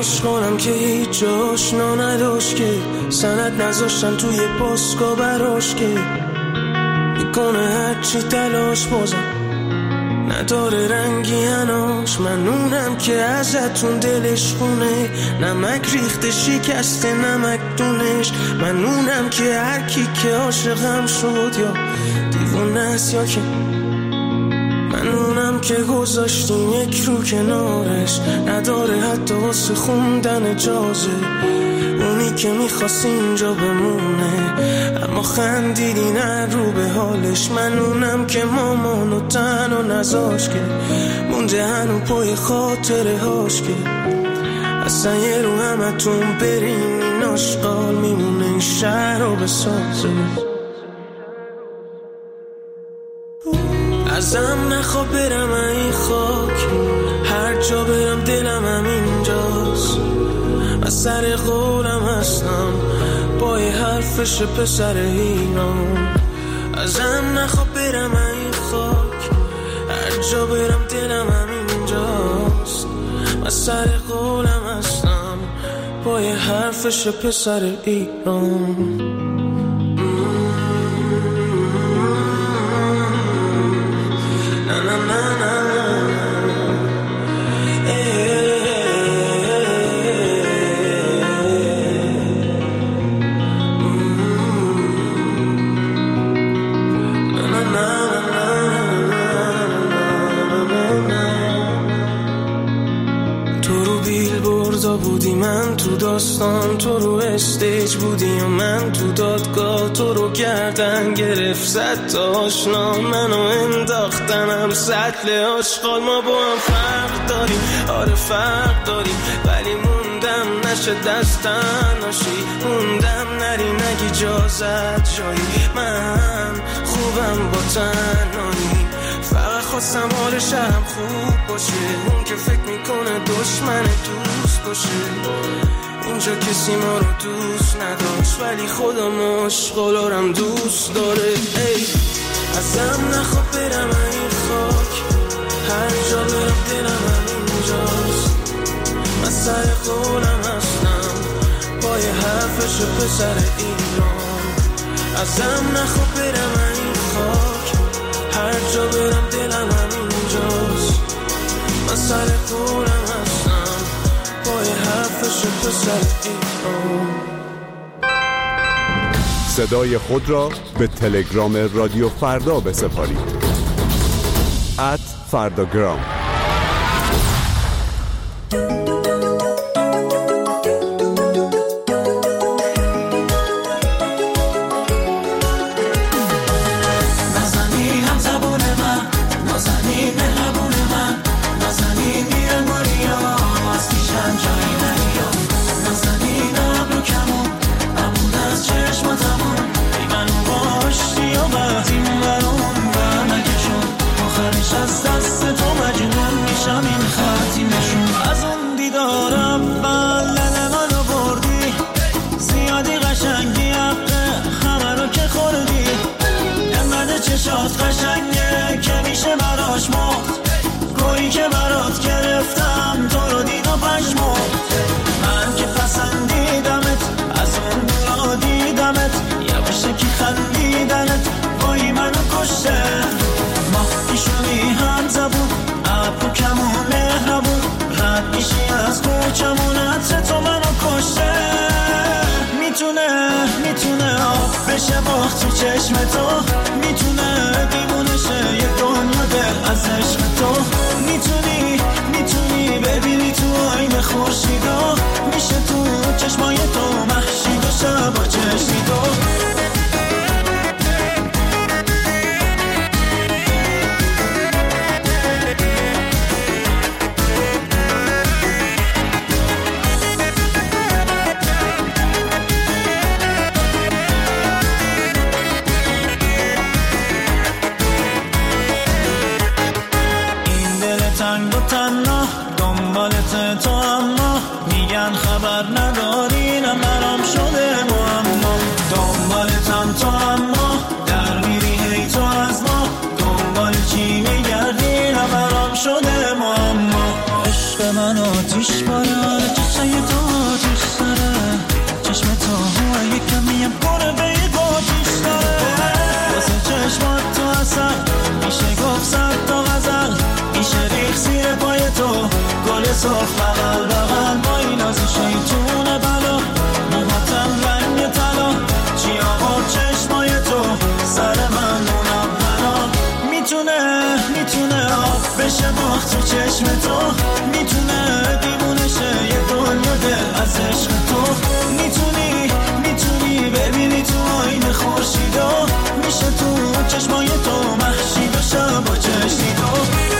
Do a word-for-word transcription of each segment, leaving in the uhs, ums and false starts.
عاشقانم که هیچ آشنا نداشت که سند نذاشتن توی پاسکا براش که میکنه هرچی تلاش بازم نداره رنگی هناش. من اونم که ازتون دلش خونه نمک ریخته شکسته نمک دونش. من اونم که هر کی که عاشقم شد یا دیوونه است یا که من اونم که گذاشتیم یک رو کنارش نداره حتی واسه خوندن اجازه. اونی که میخواست اینجا بمونه اما خندیدی نه رو به حالش. من اونم که مامانو تنها نذاشت که مونده هنو پای خاطره هاش که اصلا یه رو همتون برین این آشقال میمونه این شهر رو بسازه. ازم نخواه برم این خاک هر جا برم دلم هم اینجاست. من سر قولم هستم با یه حرفش پسر ایران. ازم نخواه برم این خاک هر جا برم دلم هم اینجاست. من سر قولم هستم با یه حرفش پسر ایران. بودی من تو داستان تو رو استیج بودی و من تو دادگاه تو رو گردن گرفت صد تا آشنا منو انداختنم سطل آشغال. ما با هم فرق داریم آره فرق داریم ولی موندم نشه دستن ناشی موندم نری نگی اجازت جایی. من خوبم با تنهایی فقط خواستم حال شهرم خوب باشه. اون که فکر میکنه دشمن دوست باشه اینجا کسی ما رو دوست نداشت ولی خودم عاشقالارم دوست داره. ای ازم نخواه برم این خاک هر جا برم دلم هم اینجاست. من سر قولم هستم با یه حرفش پسر ایران. ازم نخواه برم این خاک هر جا برم دلم هم اینجاست. من سر قولم هستم با یه حرفش پسر ایران. صدای خود را به تلگرام رادیو فردا بسپارید ات فرداگرام. چشات قشنگه که میشه براش موت گویی که برات گرفتم تو رو دید و پشمات. من که پسندیدمت از اون دورا دیدمت یواشکی خندیدنت وای منو کشته. ما پیشونی هم زبون ابرو کمون مهربون رد میشی از کوچمون عطر تو منو کشته. میتونه میتونه آب بشه باخت تو چشم تو میتونه دیوونشه یه دنیا دل از عشق تو. میتونی میتونی ببینی تو آینه خورشیدا میشه تو چشمای تو محشید و شبا چشمی تو. تو اما میگن خبر نداری نه برام شده معما. دنبالتم تو اما در میری هی تو از ما دنبال چی میگردی نه برام شده معما. عشق من آتیش باره چشای سرخ بغل بغل با این از شیطون بلا، موهاتم رنگ طلا، چیاها چشمای تو سر من منونا، میتونه میتونه آب بشه باخت تو چشم تو، میتونه دیوونه شه یه دنیا دل از عشق تو، میتونی میتونی ببینی تو آینه خورشیدو، میشه تو چشمای تو محشی بشه با چشمی تو.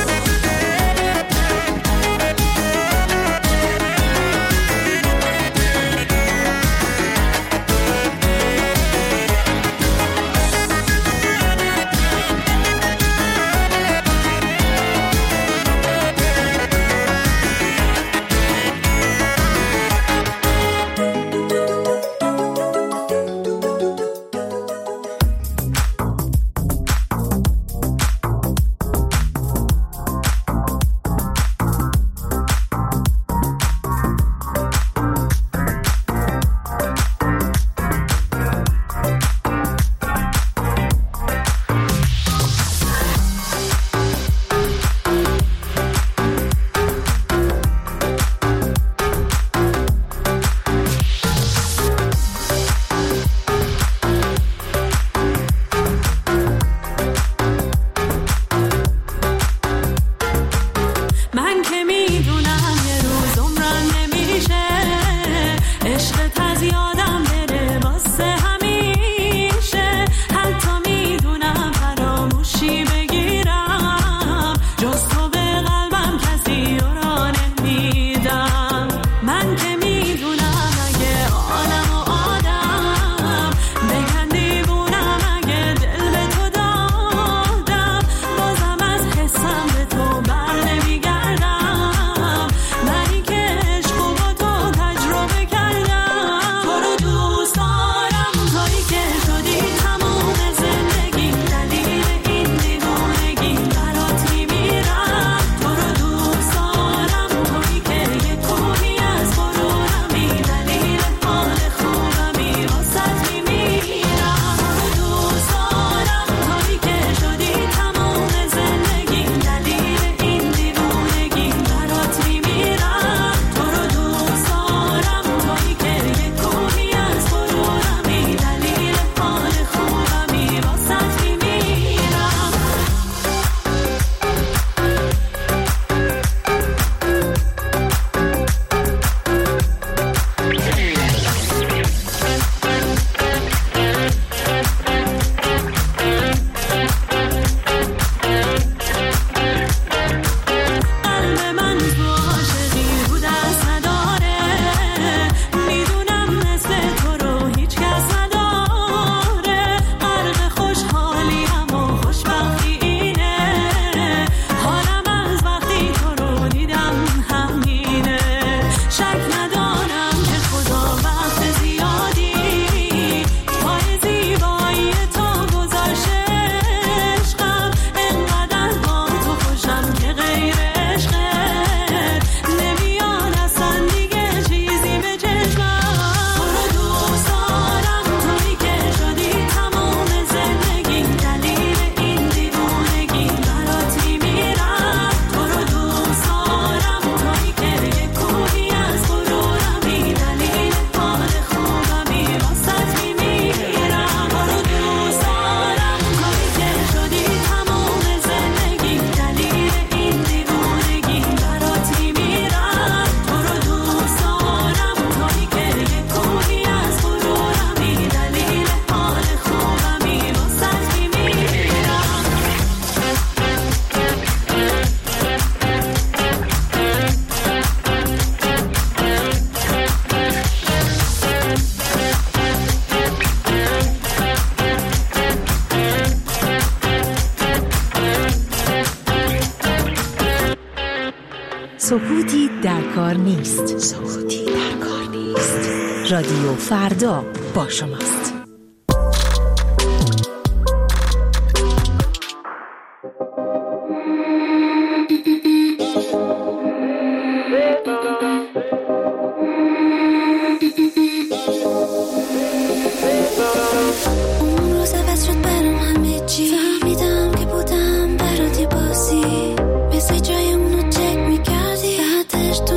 سکوتی در کار نیست. سکوتی در کار نیست. رادیو فردا با شماست. اون روز عوض شد برام همه چی، فهمیدم که بودم برات یه بازی، مثل جای اونو چک میکردی، بعدش تو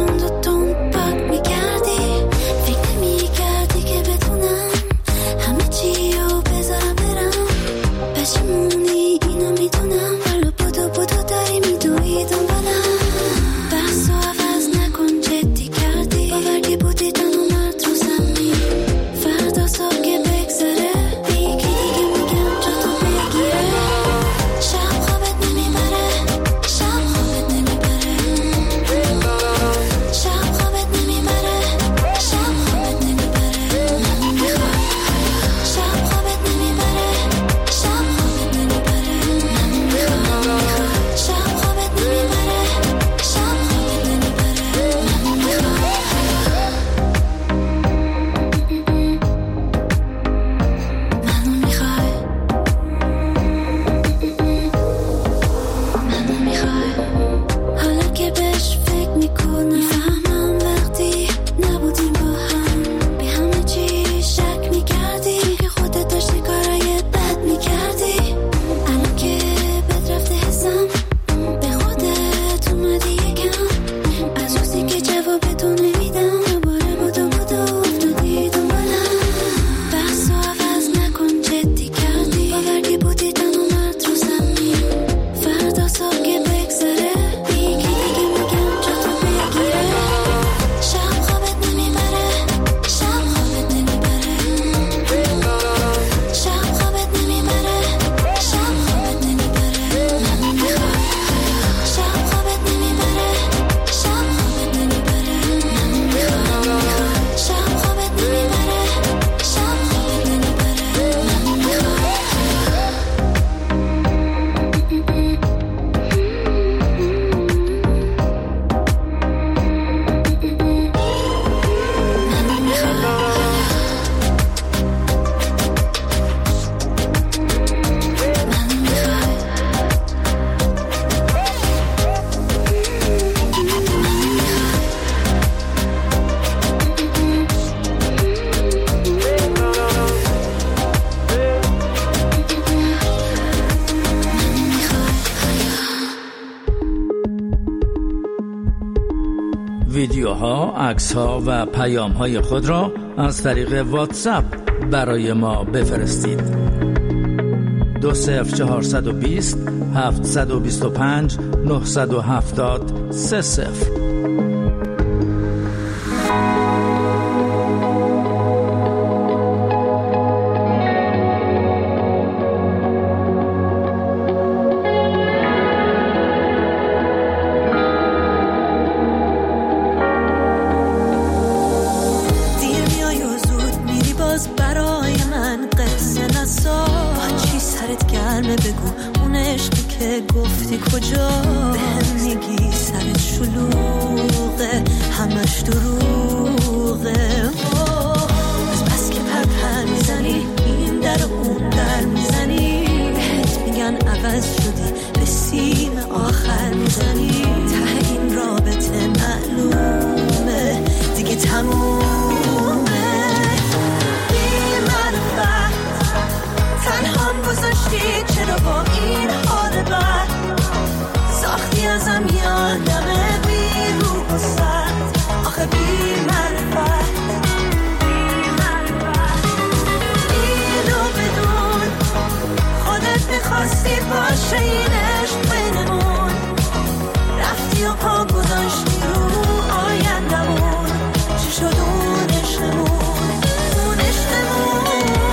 ویدیوها، عکس‌ها و پیام‌های خود را از طریق واتساپ برای ما بفرستید. دو صفر چهارصد و بیست هفتصد و بیست و پنج نهصد و هفتاد سه صفر. گفتی کجا بهم میگی سرت شلوغه همش دروغه از بس که پرپر میزنی این در اون در میزنی بهت میگن عوض شدی به سیم آخر میزنی ته این رابطه معلومه دیگه تمومه بی معرفت تنهام گذاشتی چرا با این حال بد ساختی ازم یادمه بی روح و سد آخه بی معرفت اینو بدون خودت میخواستی باشه این عشق بینمون رفتی و پا گذاشتی رو آیندمون چی شد اون عشقمون اون عشقمون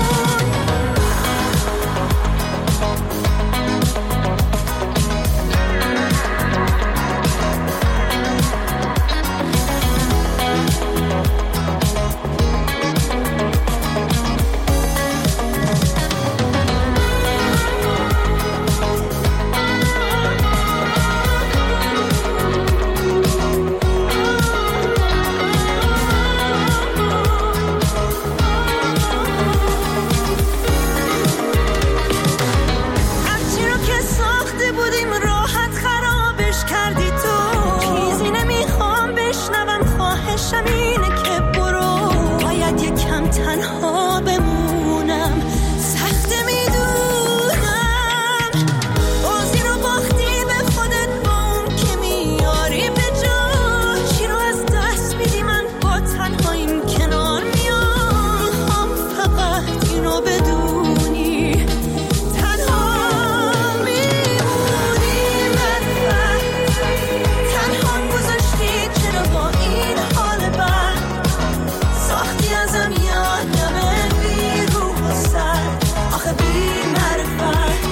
تنها بمونم سخت میدونم بازی رو باختی به خودت با اون که میاری به جا چی رو از دست میدی من با تنهاییم کنار میام میخوام فقط اینو بدونی تنها میمونی من تنها گذاشتی چرا با این حال بد ساختی ازم یادمه بی روح و سر آخه بی معرفت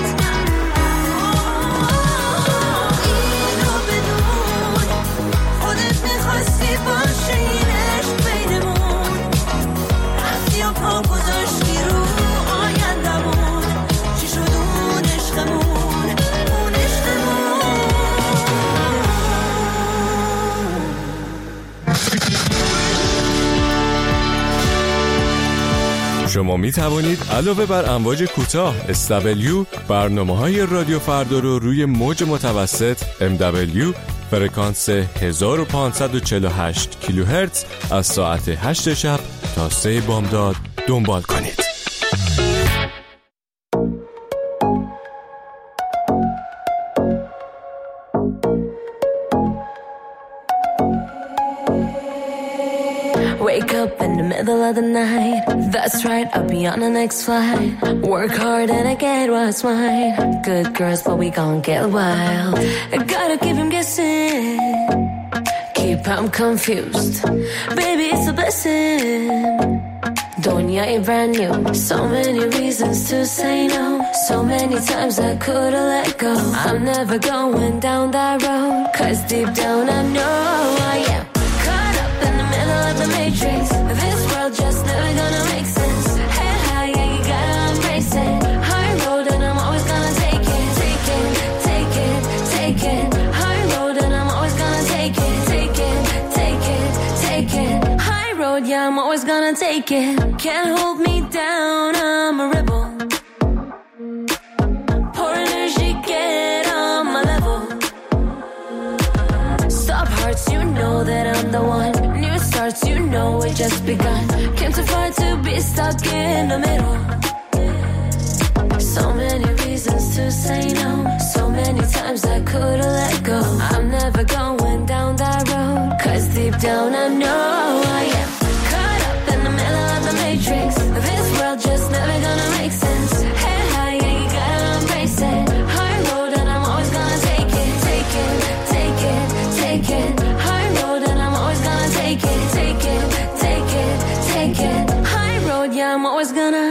اینو بدون خودت میخواستی باشه این عشق بینمون رفتی و پا گذاشتی رو آیندمون چی شد اون عشقمون اون عشقمون شما می توانید علاوه بر امواج کوتاه اس دبلیو برنامه‌های رادیو فردا رو روی موج متوسط ام دبلیو فرکانس هزار و پانصد و چهل و هشت کیلوهرتز از ساعت هشت شب تا سه بامداد دنبال کنید. Wake up in the middle of the night. That's right, I'll be on the next flight. Work hard and I get what's mine. Good girls, but we gon' get wild. I gotta keep him guessing. Keep him confused. Baby, it's a blessing. Dunya ain't brand new. So many reasons to say no. So many times I could've let go. I'm never going down that road. Cause deep down I know I am caught up in the middle of the matrix. This world just never gonna make sense. Head high, yeah, you gotta embrace it. High road and I'm always gonna take it. Take it, take it, take it. High road and I'm always gonna take it. Take it, take it, take it. High road, yeah, I'm always gonna take it. Can't hold me down, I'm a rebel. Pour energy, get on my level. Stop hearts, you know that I'm the one. New starts, you know it just begun. Came too far to be stuck in the middle. So many reasons to say no. So many times I could've let go. I'm never going down that road. Cause deep down I know I am caught up in the middle of the matrix. This world just never gonna make sense. Head high, yeah, you gotta embrace it. Hard road and I'm always gonna take it, take it, take it, take it. Hard road and I'm always gonna take it, take it, take it, take it. High road, yeah, I'm always gonna.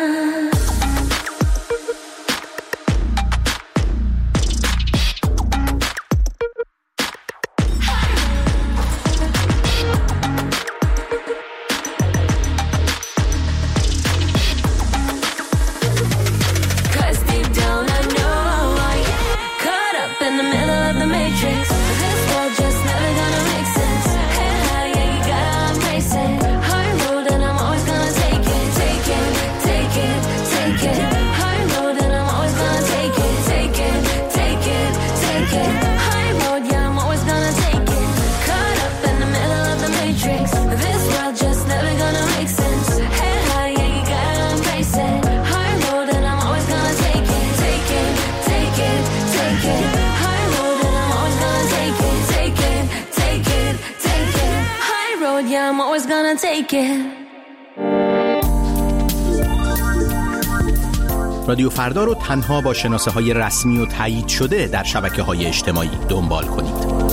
رادیو فردا رو تنها با شناسه های رسمی و تایید شده در شبکه های اجتماعی دنبال کنید.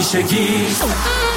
همیشگی.